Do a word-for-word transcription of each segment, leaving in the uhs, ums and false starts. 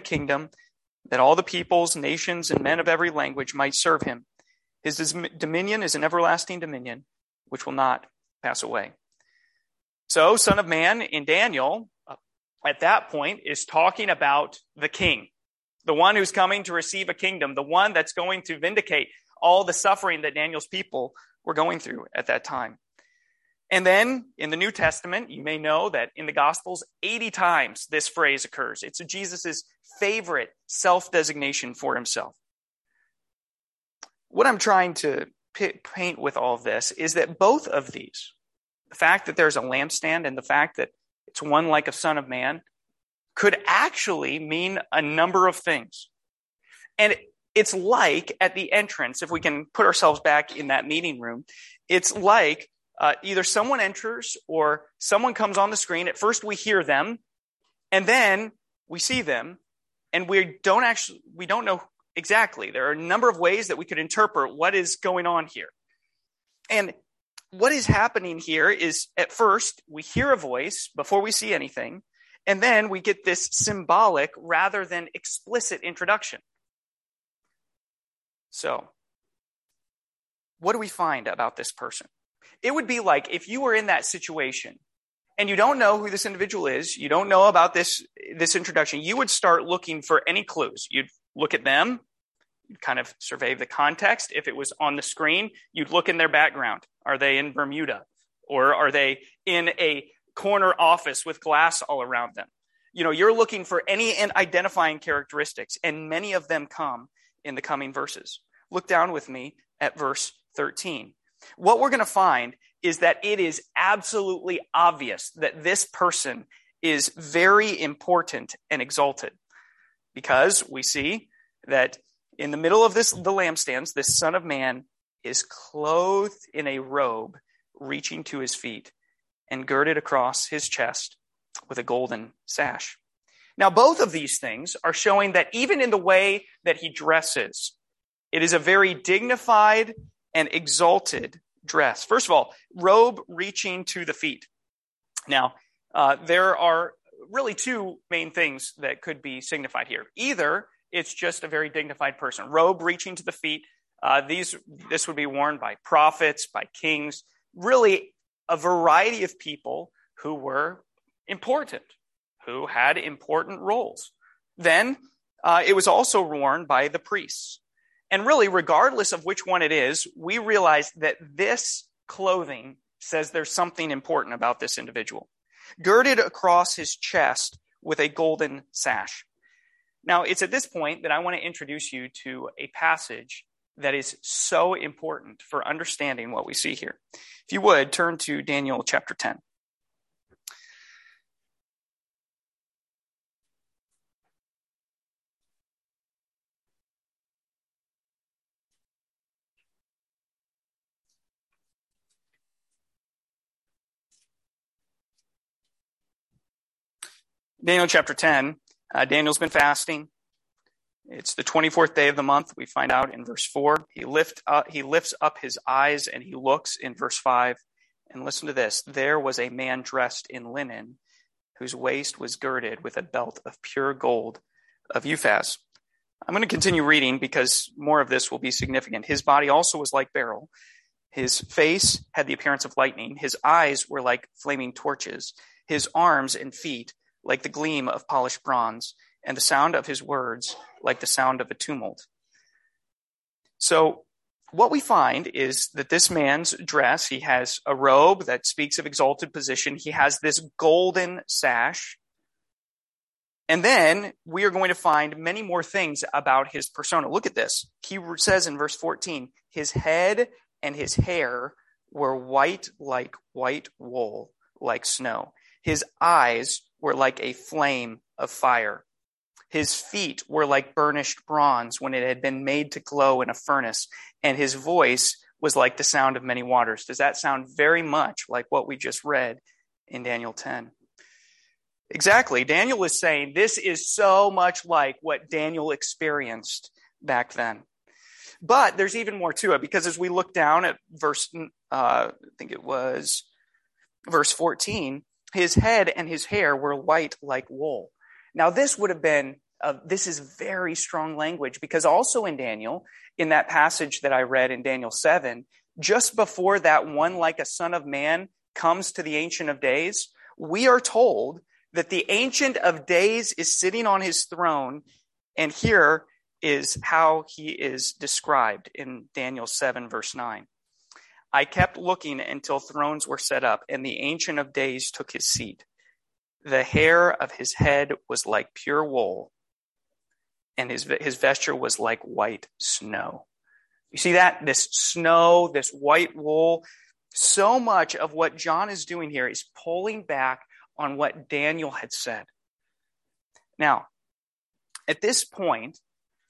kingdom, that all the peoples, nations, and men of every language might serve him. His dominion is an everlasting dominion, which will not pass away. So, Son of Man in Daniel, at that point, is talking about the king, the one who's coming to receive a kingdom, the one that's going to vindicate all the suffering that Daniel's people were going through at that time. And then in the New Testament, you may know that in the Gospels, eighty times this phrase occurs. It's Jesus' favorite self-designation for himself. What I'm trying to p- paint with all of this is that both of these, the fact that there's a lampstand and the fact that it's one like a son of man, could actually mean a number of things. And it's like at the entrance, if we can put ourselves back in that meeting room, it's like Uh, either someone enters or someone comes on the screen. At first we hear them, and then we see them, and we don't actually, we don't know exactly. There are a number of ways that we could interpret what is going on here. And what is happening here is, at first, we hear a voice before we see anything, and then we get this symbolic rather than explicit introduction. So, what do we find about this person? It would be like if you were in that situation and you don't know who this individual is, you don't know about this, this introduction, you would start looking for any clues. You'd look at them, you'd kind of survey the context. If it was on the screen, you'd look in their background. Are they in Bermuda? Or are they in a corner office with glass all around them? You know, you're looking for any identifying characteristics, and many of them come in the coming verses. Look down with me at verse thirteen. What we're going to find is that it is absolutely obvious that this person is very important and exalted, because we see that in the middle of this, the lampstands, this Son of Man is clothed in a robe reaching to his feet and girded across his chest with a golden sash. Now, both of these things are showing that even in the way that he dresses, it is a very dignified and exalted dress. First of all, robe reaching to the feet. Now, uh, there are really two main things that could be signified here. Either it's just a very dignified person. Robe reaching to the feet. Uh, these this would be worn by prophets, by kings, really a variety of people who were important, who had important roles. Then uh, it was also worn by the priests. And really, regardless of which one it is, we realize that this clothing says there's something important about this individual. Girded across his chest with a golden sash. Now, it's at this point that I want to introduce you to a passage that is so important for understanding what we see here. If you would, turn to Daniel chapter ten. Daniel chapter ten, uh, Daniel's been fasting. It's the twenty-fourth day of the month. We find out in verse four. He, lift up, he lifts up his eyes and he looks in verse five. And listen to this. There was a man dressed in linen whose waist was girded with a belt of pure gold of Uphaz. I'm going to continue reading because more of this will be significant. His body also was like beryl. His face had the appearance of lightning. His eyes were like flaming torches. His arms and feet like the gleam of polished bronze, and the sound of his words like the sound of a tumult. So what we find is that this man's dress, he has a robe that speaks of exalted position. He has this golden sash. And then we are going to find many more things about his persona. Look at this. He says in verse fourteen, his head and his hair were white like white wool, like snow. His eyes were like a flame of fire. His feet were like burnished bronze when it had been made to glow in a furnace, and his voice was like the sound of many waters. Does that sound very much like what we just read in Daniel ten? Exactly. Daniel is saying this is so much like what Daniel experienced back then. But there's even more to it, because as we look down at verse, uh, I think it was verse fourteen, his head and his hair were white like wool. Now, this would have been uh, this is very strong language, because also in Daniel, in that passage that I read in Daniel seven, just before that one like a son of man comes to the Ancient of Days, we are told that the Ancient of Days is sitting on his throne, and here is how he is described in Daniel seven, verse nine. I kept looking until thrones were set up, and the Ancient of Days took his seat. The hair of his head was like pure wool, and his, his vesture was like white snow. You see that? This snow, this white wool, so much of what John is doing here is pulling back on what Daniel had said. Now, at this point,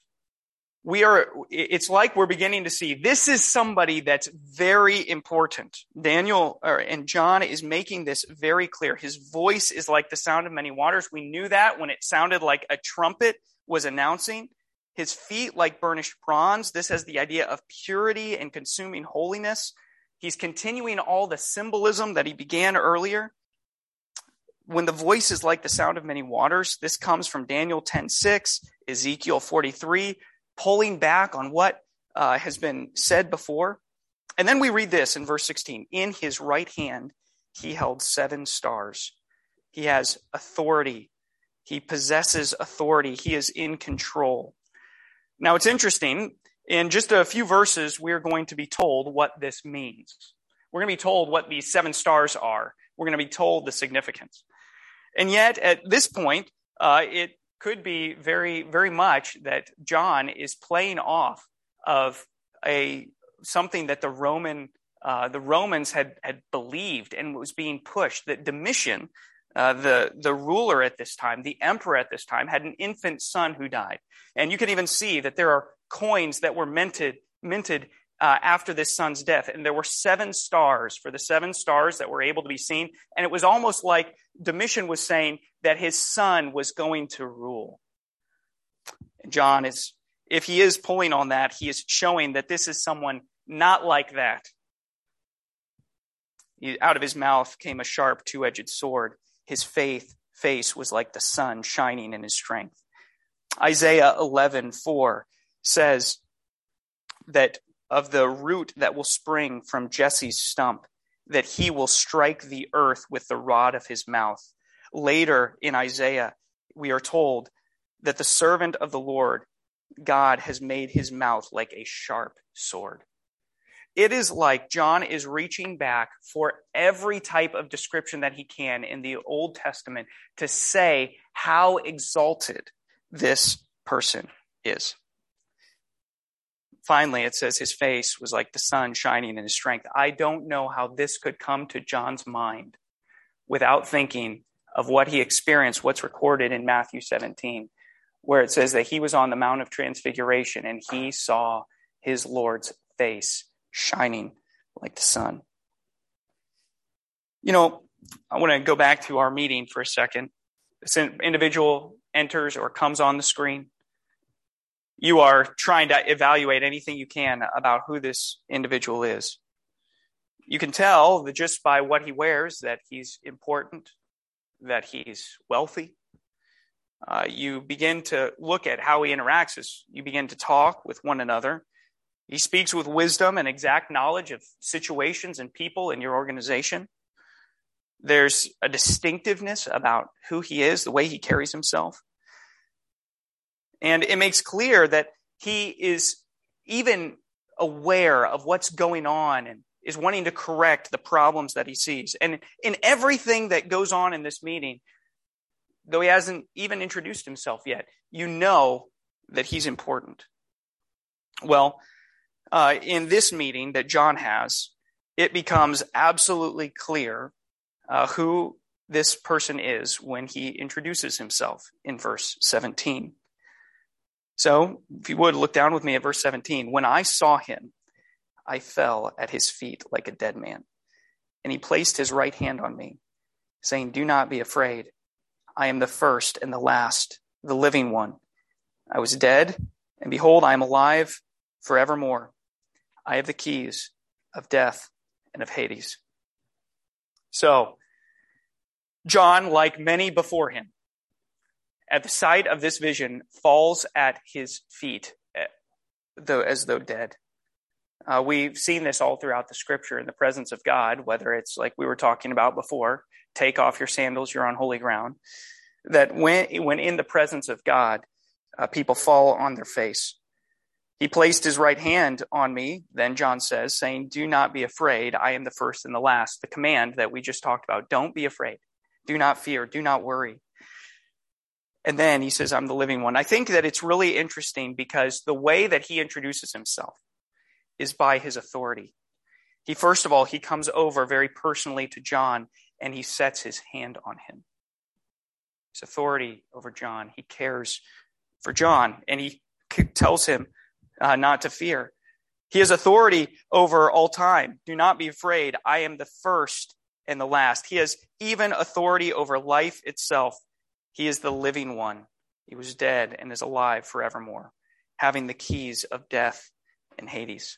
we are, it's like we're beginning to see this is somebody that's very important. Daniel or, and John is making this very clear. His voice is like the sound of many waters. We knew that when it sounded like a trumpet was announcing. His feet like burnished bronze. This has the idea of purity and consuming holiness. He's continuing all the symbolism that he began earlier. When the voice is like the sound of many waters, this comes from Daniel ten six, Ezekiel forty-three, pulling back on what uh, has been said before. And then we read this in verse sixteen. In his right hand, he held seven stars. He has authority. He possesses authority. He is in control. Now, it's interesting. In just a few verses, we're going to be told what this means. We're going to be told what these seven stars are. We're going to be told the significance. And yet, at this point, uh, it could be very, very much that John is playing off of a something that the Roman, uh, the Romans had had believed and was being pushed. That Domitian, uh, the the ruler at this time, the emperor at this time, had an infant son who died, and you can even see that there are coins that were minted minted uh, after this son's death, and there were seven stars for the seven stars that were able to be seen, and it was almost like Domitian was saying that his son was going to rule. John is, if he is pulling on that, he is showing that this is someone not like that. He, out of his mouth came a sharp two-edged sword. His faith, face was like the sun shining in his strength. Isaiah eleven four says that of the root that will spring from Jesse's stump, that he will strike the earth with the rod of his mouth. Later in Isaiah, we are told that the servant of the Lord, God, has made his mouth like a sharp sword. It is like John is reaching back for every type of description that he can in the Old Testament to say how exalted this person is. Finally, it says his face was like the sun shining in his strength. I don't know how this could come to John's mind without thinking of what he experienced, what's recorded in Matthew seventeen, where it says that he was on the Mount of Transfiguration and he saw his Lord's face shining like the sun. You know, I want to go back to our meeting for a second. This individual enters or comes on the screen. You are trying to evaluate anything you can about who this individual is. You can tell that just by what he wears that he's important, that he's wealthy. Uh, you begin to look at how he interacts as you begin to talk with one another. He speaks with wisdom and exact knowledge of situations and people in your organization. There's a distinctiveness about who he is, the way he carries himself. And it makes clear that he is even aware of what's going on and is wanting to correct the problems that he sees. And in everything that goes on in this meeting, though he hasn't even introduced himself yet, you know that he's important. Well, uh, in this meeting that John has, it becomes absolutely clear uh, who this person is when he introduces himself in verse seventeen. So, if you would, look down with me at verse seventeen. When I saw him, I fell at his feet like a dead man. And he placed his right hand on me, saying, do not be afraid. I am the first and the last, the living one. I was dead, and behold, I am alive forevermore. I have the keys of death and of Hades. So, John, like many before him, at the sight of this vision, falls at his feet, though as though dead. Uh, we've seen this all throughout the scripture in the presence of God, whether it's like we were talking about before, take off your sandals, you're on holy ground, that when, when in the presence of God, uh, people fall on their face. He placed his right hand on me, then John says, saying, do not be afraid. I am the first and the last. The command that we just talked about, don't be afraid. Do not fear. Do not worry. And then he says, I'm the living one. I think that it's really interesting because the way that he introduces himself is by his authority. He, first of all, he comes over very personally to John and he sets his hand on him. His authority over John. He cares for John and he tells him uh, not to fear. He has authority over all time. Do not be afraid. I am the first and the last. He has even authority over life itself. He is the living one. He was dead and is alive forevermore, having the keys of death and Hades.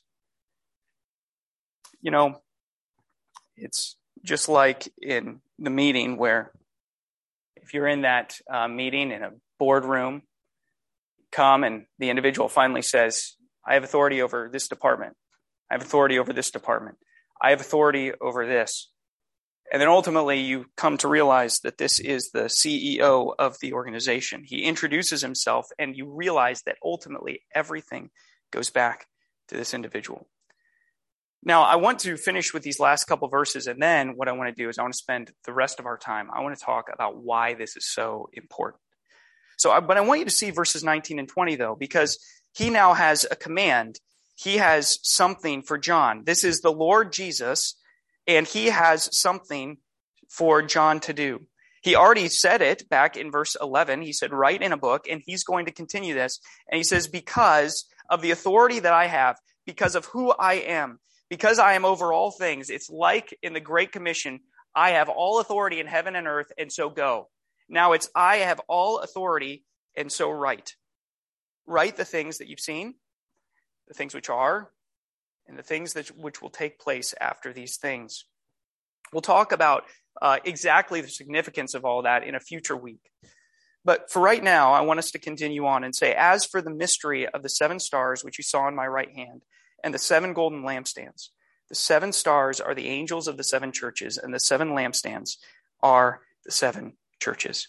You know, it's just like in the meeting where if you're in that uh, meeting in a boardroom, come and the individual finally says, I have authority over this department. I have authority over this department. I have authority over this. And then ultimately you come to realize that this is the C E O of the organization. He introduces himself and you realize that ultimately everything goes back to this individual. Now, I want to finish with these last couple verses, and then what I want to do is I want to spend the rest of our time. I want to talk about why this is so important. So, but I want you to see verses nineteen and twenty, though, because he now has a command. He has something for John. This is the Lord Jesus, and he has something for John to do. He already said it back in verse eleven. He said, write in a book, and he's going to continue this. And he says, because of the authority that I have, because of who I am, because I am over all things, it's like in the Great Commission, I have all authority in heaven and earth, and so go. Now it's I have all authority, and so write. Write the things that you've seen, the things which are, and the things that which will take place after these things. We'll talk about uh, exactly the significance of all that in a future week. But for right now, I want us to continue on and say, as for the mystery of the seven stars, which you saw in my right hand, and the seven golden lampstands, the seven stars are the angels of the seven churches, and the seven lampstands are the seven churches.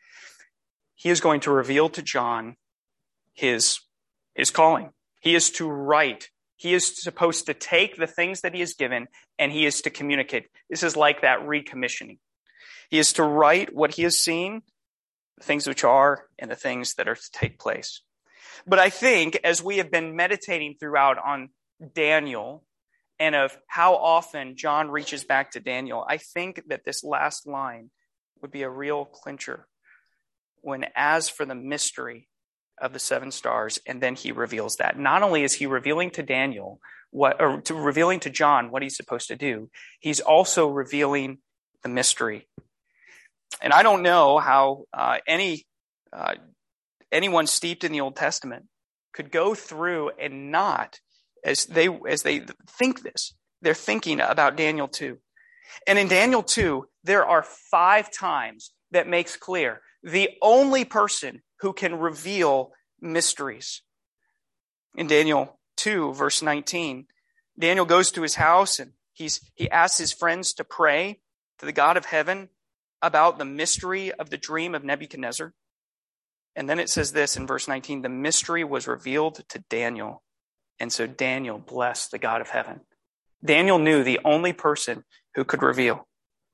He is going to reveal to John his, his calling. He is to write. He is supposed to take the things that he is given and he is to communicate. This is like that recommissioning. He is to write what he has seen, the things which are, and the things that are to take place. But I think as we have been meditating throughout on Daniel and of how often John reaches back to Daniel, I think that this last line would be a real clincher. When as for the mystery of the seven stars, and then he reveals that. Not only is he revealing to Daniel what, or to revealing to John what he's supposed to do, he's also revealing the mystery. And I don't know how uh, any uh, anyone steeped in the Old Testament could go through and not, as they as they think this, they're thinking about Daniel two. And in Daniel two, there are five times that makes clear the only person who can reveal mysteries. In Daniel two, verse nineteen, Daniel goes to his house and he's he asks his friends to pray to the God of heaven about the mystery of the dream of Nebuchadnezzar. And then it says this in verse nineteen, the mystery was revealed to Daniel. And so Daniel blessed the God of heaven. Daniel knew the only person who could reveal.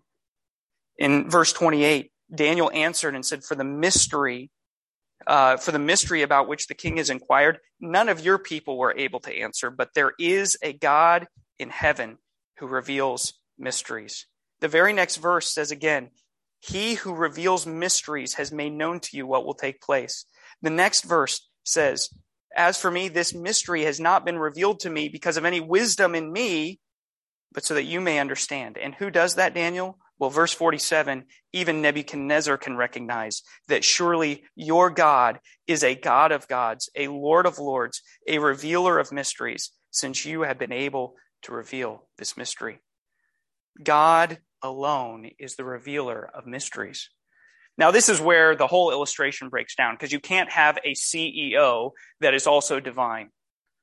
In verse twenty-eight, Daniel answered and said, for the mystery, uh, for the mystery about which the king has inquired, none of your people were able to answer, but there is a God in heaven who reveals mysteries. The very next verse says again, he who reveals mysteries has made known to you what will take place. The next verse says, as for me, this mystery has not been revealed to me because of any wisdom in me, but so that you may understand. And who does that, Daniel? Well, verse forty-seven, even Nebuchadnezzar can recognize that surely your God is a God of gods, a Lord of lords, a revealer of mysteries, since you have been able to reveal this mystery. God alone is the revealer of mysteries. Now, this is where the whole illustration breaks down, because you can't have a C E O that is also divine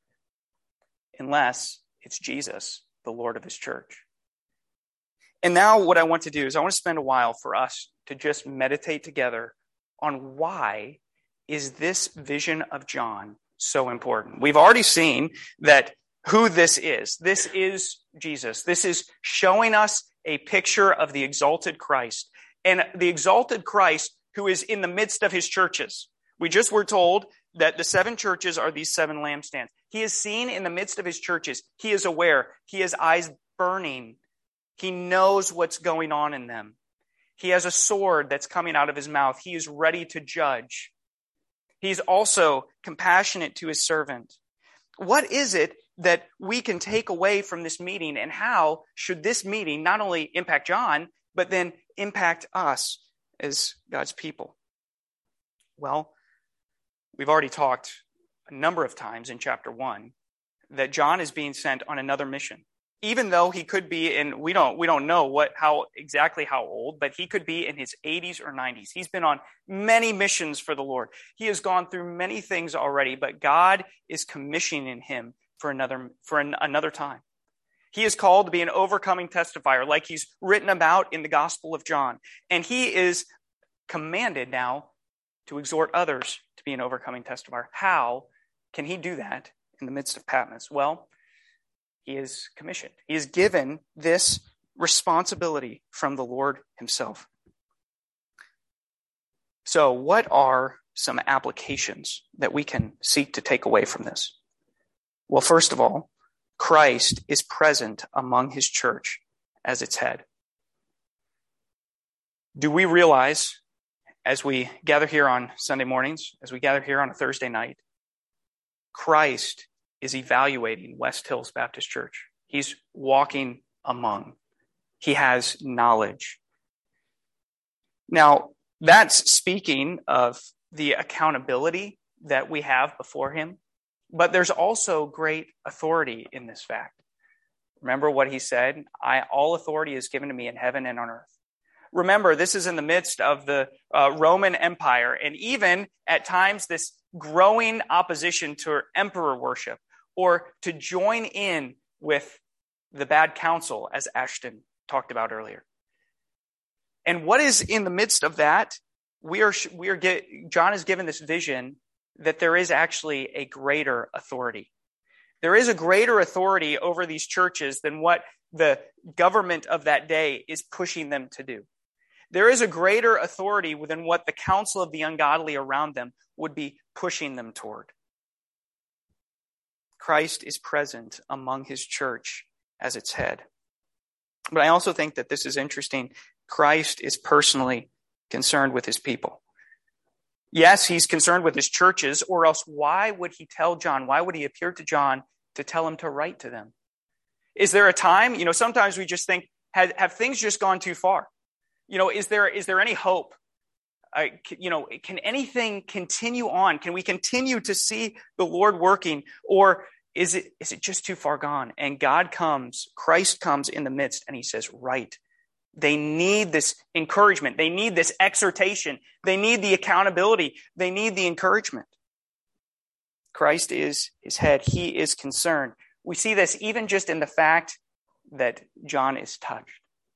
unless it's Jesus, the Lord of his church. And now what I want to do is I want to spend a while for us to just meditate together on why is this vision of John so important. We've already seen that who this is. This is Jesus. This is showing us a picture of the exalted Christ, and the exalted Christ who is in the midst of his churches. We just were told that the seven churches are these seven lampstands. He is seen in the midst of his churches. He is aware. He has eyes burning. He knows what's going on in them. He has a sword that's coming out of his mouth. He is ready to judge. He's also compassionate to his servant. What is it that we can take away from this meeting, and how should this meeting not only impact John, but then impact us as God's people? Well, we've already talked a number of times in chapter one that John is being sent on another mission. Even though he could be in, we don't we don't know what how exactly how old, but he could be in his eighties or nineties. He's been on many missions for the Lord. He has gone through many things already, but God is commissioning him for another for an, another time. He is called to be an overcoming testifier, like he's written about in the Gospel of John. And he is commanded now to exhort others to be an overcoming testifier. How can he do that in the midst of Patmos? Well, he is commissioned. He is given this responsibility from the Lord himself. So what are some applications that we can seek to take away from this? Well, first of all, Christ is present among his church as its head. Do we realize, as we gather here on Sunday mornings, as we gather here on a Thursday night, Christ is evaluating West Hills Baptist Church. He's walking among. He has knowledge. Now, that's speaking of the accountability that we have before him, but there's also great authority in this fact. Remember what he said, I, all authority is given to me in heaven and on earth. Remember, this is in the midst of the uh, Roman Empire, and even at times this growing opposition to emperor worship, or to join in with the bad counsel, as Ashton talked about earlier. And what is in the midst of that? We are, we are get, John is given this vision that there is actually a greater authority. There is a greater authority over these churches than what the government of that day is pushing them to do. There is a greater authority than what the counsel of the ungodly around them would be pushing them toward. Christ is present among his church as its head. But I also think that this is interesting. Christ is personally concerned with his people. Yes, he's concerned with his churches, or else why would he tell John, why would he appear to John to tell him to write to them? Is there a time, you know, sometimes we just think, have, have things just gone too far? You know, is there is there any hope? Uh, you know, can anything continue on? Can we continue to see the Lord working? Or is it is it just too far gone? And God comes, Christ comes in the midst, and he says, right. They need this encouragement. They need this exhortation. They need the accountability. They need the encouragement. Christ is his head. He is concerned. We see this even just in the fact that John is touched.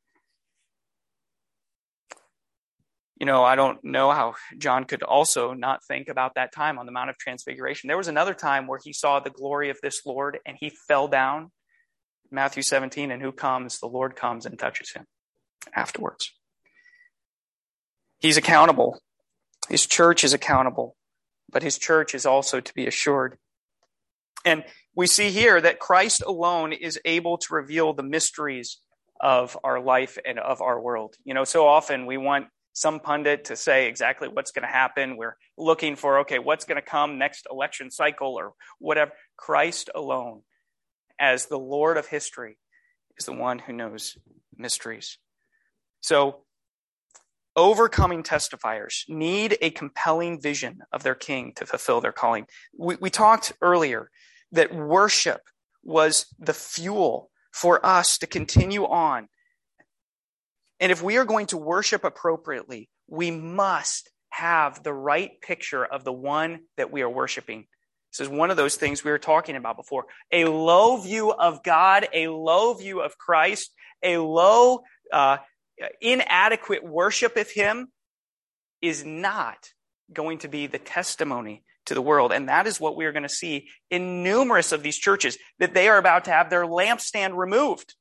You know, I don't know how John could also not think about that time on the Mount of Transfiguration. There was another time where he saw the glory of this Lord and he fell down. Matthew seventeen, and who comes? The Lord comes and touches him afterwards. He's accountable. His church is accountable, but his church is also to be assured. And we see here that Christ alone is able to reveal the mysteries of our life and of our world. You know, so often we want some pundit to say exactly what's going to happen. We're looking for, okay, what's going to come next election cycle or whatever. Christ alone, as the Lord of history, is the one who knows mysteries. So, overcoming testifiers need a compelling vision of their king to fulfill their calling. We, we talked earlier that worship was the fuel for us to continue on. And if we are going to worship appropriately, we must have the right picture of the one that we are worshiping. This is one of those things we were talking about before. A low view of God, a low view of Christ, a low, uh, inadequate worship of him is not going to be the testimony to the world. And that is what we are going to see in numerous of these churches, that they are about to have their lampstand removed.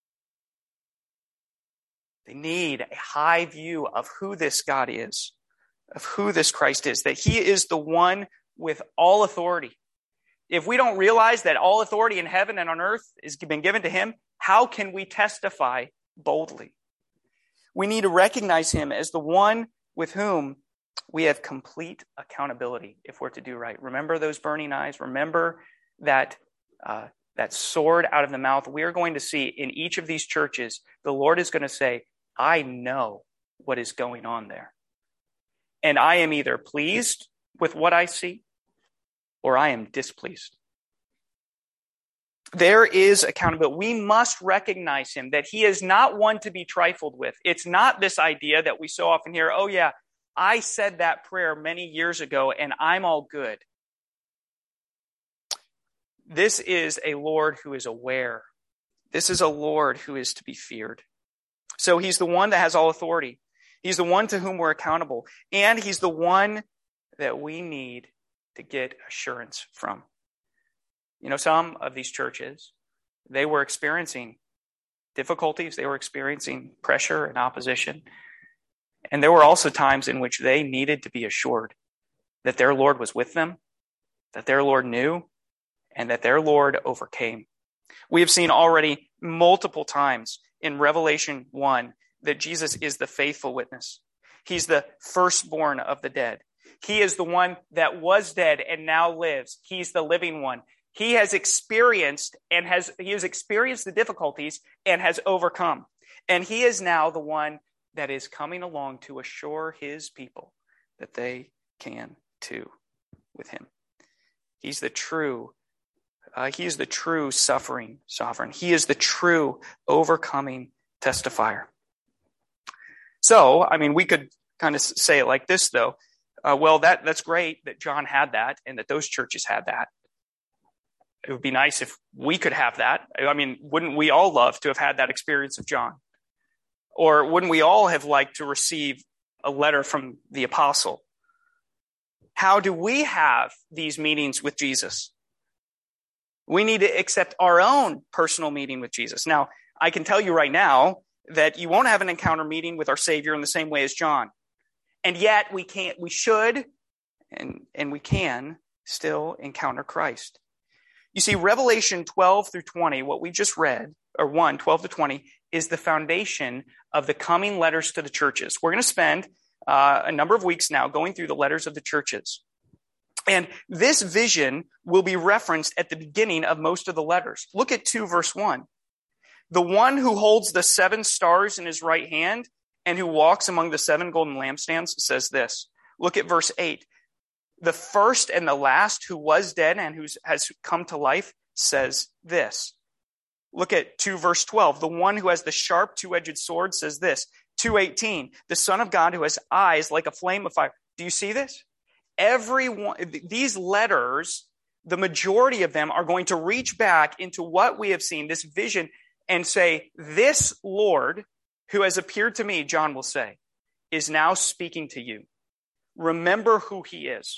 They need a high view of who this God is, of who this Christ is, that he is the one with all authority. If we don't realize that all authority in heaven and on earth has been given to him, how can we testify boldly? We need to recognize him as the one with whom we have complete accountability if we're to do right. Remember those burning eyes. Remember that uh, that sword out of the mouth. We are going to see in each of these churches, the Lord is going to say, I know what is going on there. And I am either pleased with what I see or I am displeased. There is accountability. We must recognize him, that he is not one to be trifled with. It's not this idea that we so often hear, oh yeah, I said that prayer many years ago and I'm all good. This is a Lord who is aware. This is a Lord who is to be feared. So he's the one that has all authority. He's the one to whom we're accountable. And he's the one that we need to get assurance from. You know, some of these churches, they were experiencing difficulties. They were experiencing pressure and opposition. And there were also times in which they needed to be assured that their Lord was with them, that their Lord knew, and that their Lord overcame. We have seen already multiple times in Revelation one that Jesus is the faithful witness. He's the firstborn of the dead. He is the one that was dead and now lives. He's the living one. He has experienced and has he has experienced the difficulties and has overcome. And he is now the one that is coming along to assure his people that they can too with him. He's the true, uh, he is the true suffering sovereign. He is the true overcoming testifier. So, I mean, we could kind of say it like this, though. Uh, well, that that's great that John had that and that those churches had that. It would be nice if we could have that. I mean, wouldn't we all love to have had that experience of John? Or wouldn't we all have liked to receive a letter from the apostle? How do we have these meetings with Jesus? We need to accept our own personal meeting with Jesus. Now, I can tell you right now that you won't have an encounter meeting with our Savior in the same way as John. And yet we can't, we should, and, and we can still encounter Christ. You see, Revelation twelve through twenty, what we just read, or one, twelve to twenty, is the foundation of the coming letters to the churches. We're going to spend uh, a number of weeks now going through the letters of the churches. And this vision will be referenced at the beginning of most of the letters. Look at two, verse one. The one who holds the seven stars in his right hand and who walks among the seven golden lampstands says this. Look at verse eight. The first and the last who was dead and who has come to life says this. Look at two verse twelve. The one who has the sharp two-edged sword says this. two eighteen. The Son of God who has eyes like a flame of fire. Do you see this? Every one, these letters, the majority of them are going to reach back into what we have seen, this vision, and say, this Lord who has appeared to me, John will say, is now speaking to you. Remember who he is.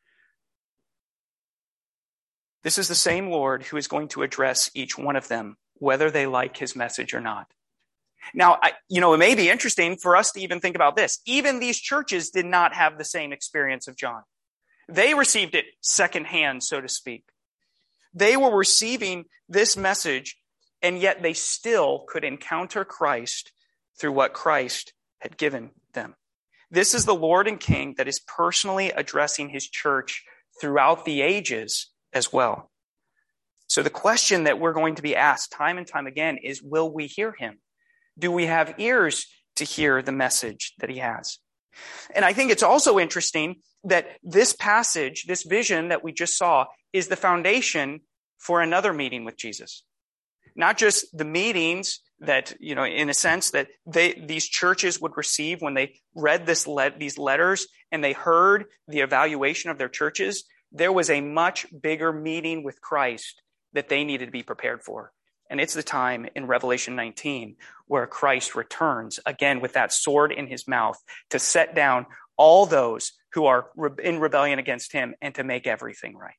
This is the same Lord who is going to address each one of them, whether they like his message or not. Now, I, you know, it may be interesting for us to even think about this. Even these churches did not have the same experience of John. They received it secondhand, so to speak. They were receiving this message, and yet they still could encounter Christ through what Christ had given them. This is the Lord and King that is personally addressing his church throughout the ages as well. So the question that we're going to be asked time and time again is, will we hear him? Do we have ears to hear the message that he has? And I think it's also interesting that this passage, this vision that we just saw, is the foundation for another meeting with Jesus. Not just the meetings that, you know, in a sense that they, these churches would receive when they read this let, these letters and they heard the evaluation of their churches, there was a much bigger meeting with Christ that they needed to be prepared for. And it's the time in Revelation nineteen where Christ returns again with that sword in his mouth to set down all those who are in rebellion against him and to make everything right.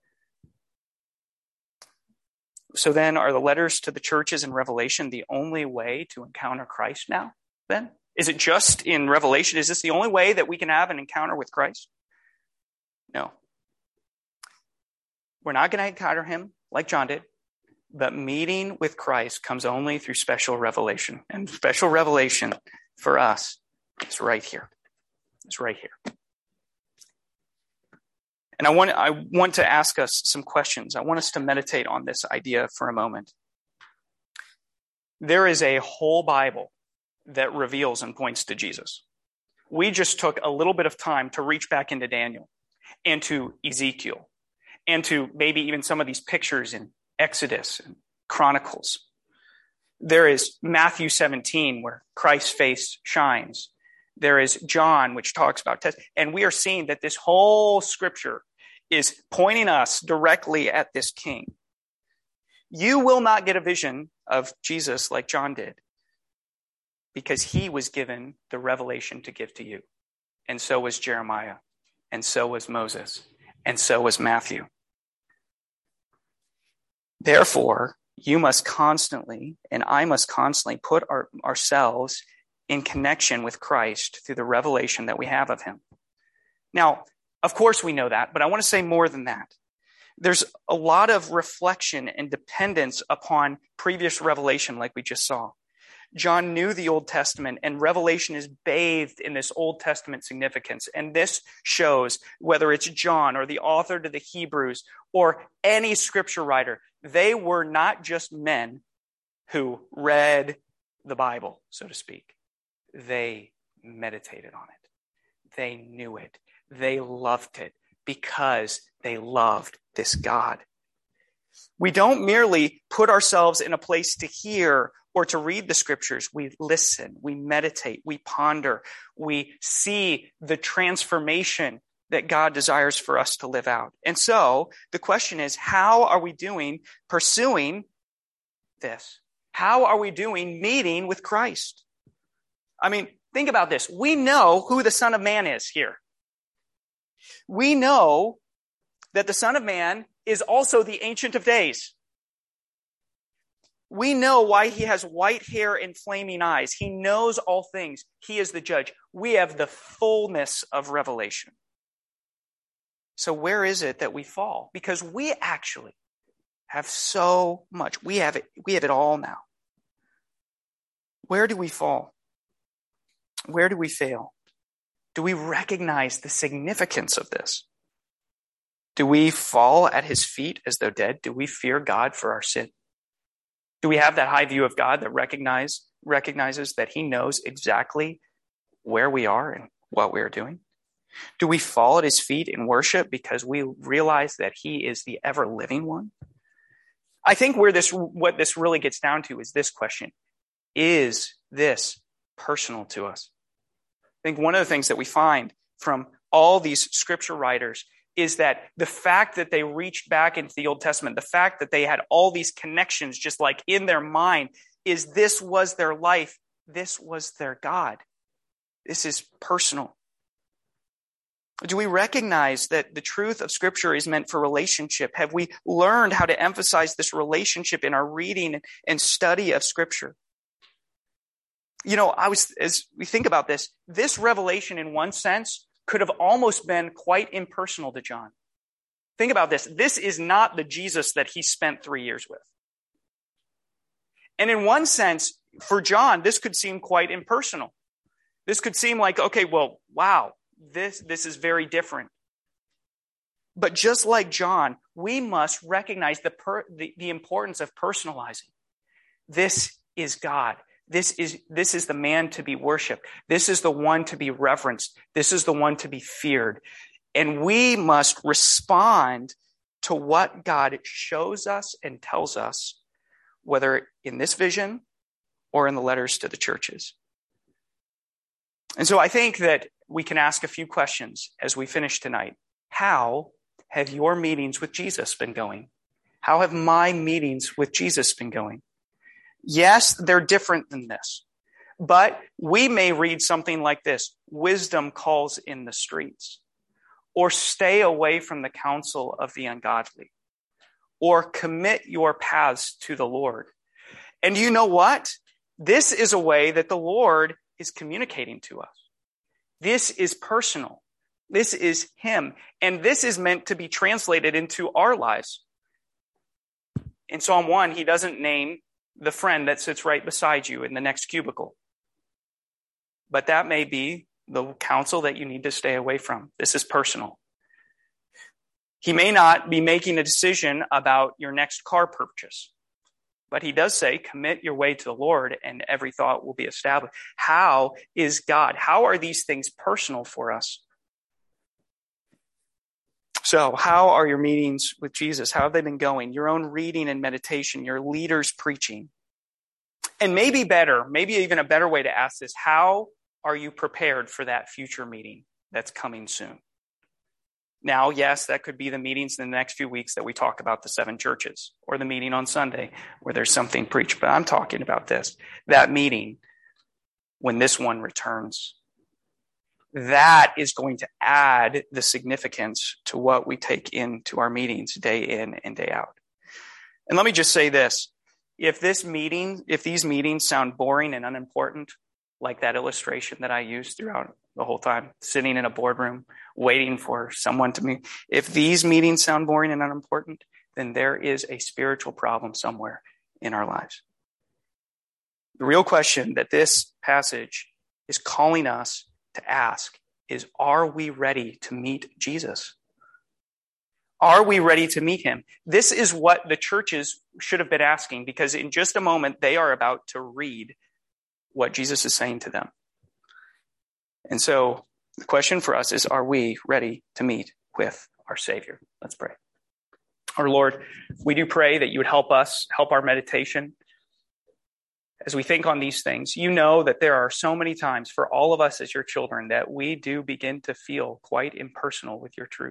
So then, are the letters to the churches in Revelation the only way to encounter Christ now, then? Is it just in Revelation? Is this the only way that we can have an encounter with Christ? No. We're not going to encounter him like John did, but meeting with Christ comes only through special revelation. And special revelation for us is right here. It's right here. And I want, I want to ask us some questions. I want us to meditate on this idea for a moment. There is a whole Bible that reveals and points to Jesus. We just took a little bit of time to reach back into Daniel and to Ezekiel and to maybe even some of these pictures in Exodus and Chronicles. There is Matthew seventeen, where Christ's face shines. There is John, which talks about test. And we are seeing that this whole scripture is pointing us directly at this king. You will not get a vision of Jesus like John did, because he was given the revelation to give to you. And so was Jeremiah. And so was Moses. And so was Matthew. Therefore, you must constantly, and I must constantly put our, ourselves in connection with Christ through the revelation that we have of him. Now, of course we know that, but I want to say more than that. There's a lot of reflection and dependence upon previous revelation, like we just saw. John knew the Old Testament, and Revelation is bathed in this Old Testament significance. And this shows, whether it's John or the author to the Hebrews or any scripture writer, they were not just men who read the Bible, so to speak. They meditated on it. They knew it. They loved it because they loved this God. We don't merely put ourselves in a place to hear or to read the scriptures. We listen, we meditate, we ponder, we see the transformation that God desires for us to live out. And so the question is, how are we doing pursuing this? How are we doing meeting with Christ? I mean, think about this. We know who the Son of Man is here. We know that the Son of Man is also the Ancient of Days. We know why he has white hair and flaming eyes. He knows all things. He is the judge. We have the fullness of revelation. So where is it that we fall? Because we actually have so much. We have it, we have it all now. Where do we fall? Where do we fail? Do we recognize the significance of this? Do we fall at his feet as though dead? Do we fear God for our sin? Do we have that high view of God that recognize, recognizes that he knows exactly where we are and what we are doing? Do we fall at his feet in worship because we realize that he is the ever-living one? I think where this, what this really gets down to is this question. Is this personal to us? I think one of the things that we find from all these scripture writers is that the fact that they reached back into the Old Testament, the fact that they had all these connections just like in their mind, is this was their life. This was their God. This is personal. Do we recognize that the truth of Scripture is meant for relationship? Have we learned how to emphasize this relationship in our reading and study of Scripture? You know, I was, as we think about this, this revelation in one sense could have almost been quite impersonal to John. Think about this. This is not the Jesus that he spent three years with. And in one sense, for John, this could seem quite impersonal. This could seem like, okay, well, wow, this, this is very different. But just like John, we must recognize the, per, the, the importance of personalizing. This is God. This is, this is the man to be worshiped. This is the one to be reverenced. This is the one to be feared. And we must respond to what God shows us and tells us, whether in this vision or in the letters to the churches. And so I think that we can ask a few questions as we finish tonight. How have your meetings with Jesus been going? How have my meetings with Jesus been going? Yes, they're different than this, but we may read something like this: wisdom calls in the streets, or stay away from the counsel of the ungodly, or commit your paths to the Lord. And you know what? This is a way that the Lord is communicating to us. This is personal. This is him. And this is meant to be translated into our lives. In Psalm one, he doesn't name the friend that sits right beside you in the next cubicle. But that may be the counsel that you need to stay away from. This is personal. He may not be making a decision about your next car purchase, but he does say, commit your way to the Lord and every thought will be established. How is God? How are these things personal for us? So how are your meetings with Jesus? How have they been going? Your own reading and meditation, your leaders preaching. And maybe better, maybe even a better way to ask this, how are you prepared for that future meeting that's coming soon? Now, yes, that could be the meetings in the next few weeks that we talk about the seven churches, or the meeting on Sunday where there's something preached. But I'm talking about this, that meeting when this one returns. That is going to add the significance to what we take into our meetings day in and day out. And let me just say this. If this meeting, if these meetings sound boring and unimportant, like that illustration that I used throughout the whole time, sitting in a boardroom, waiting for someone to meet. If these meetings sound boring and unimportant, then there is a spiritual problem somewhere in our lives. The real question that this passage is calling us to ask is, are we ready to meet Jesus? Are we ready to meet him? This is what the churches should have been asking, because in just a moment, they are about to read what Jesus is saying to them. And so the question for us is, are we ready to meet with our Savior? Let's pray. Our Lord, we do pray that you would help us, help our meditation as we think on these things. You know that there are so many times for all of us as your children that we do begin to feel quite impersonal with your truth.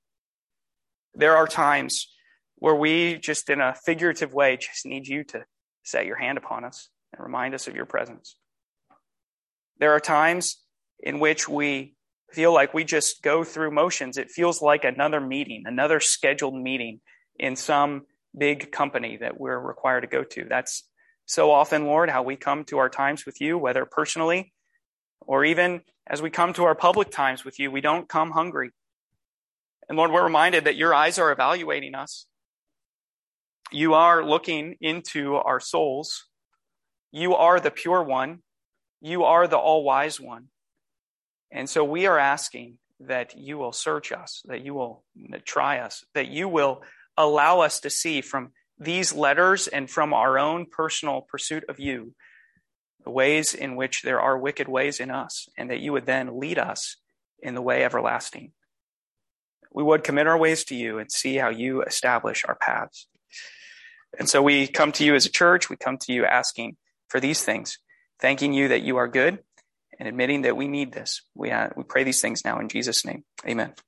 There are times where we just in a figurative way just need you to set your hand upon us and remind us of your presence. There are times in which we feel like we just go through motions. It feels like another meeting, another scheduled meeting in some big company that we're required to go to. That's so often, Lord, how we come to our times with you, whether personally or even as we come to our public times with you. We don't come hungry. And Lord, we're reminded that your eyes are evaluating us. You are looking into our souls. You are the pure one. You are the all-wise one. And so we are asking that you will search us, that you will try us, that you will allow us to see from these letters and from our own personal pursuit of you the ways in which there are wicked ways in us, and that you would then lead us in the way everlasting. We would commit our ways to you and see how you establish our paths. And so we come to you as a church, we come to you asking for these things, thanking you that you are good, and admitting that we need this. We, uh, we pray these things now in Jesus' name. Amen.